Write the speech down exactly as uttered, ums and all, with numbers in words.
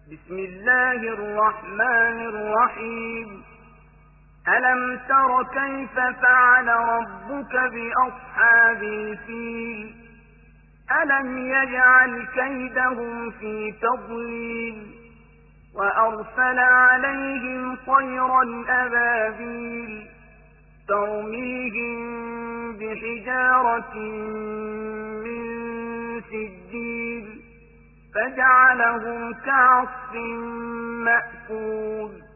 بسم الله الرحمن الرحيم ألم تر كيف فعل ربك بأصحاب الفيل ألم يجعل كيدهم في تضليل وأرسل عليهم طيرا أبابيل ترميهم بحجارة من سجيل فجعلهم كعصف مأكول